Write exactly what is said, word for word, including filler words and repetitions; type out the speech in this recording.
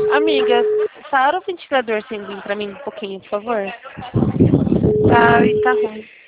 Amiga, para o ventilador acender pra mim um pouquinho, por favor. Tá, e tá ruim.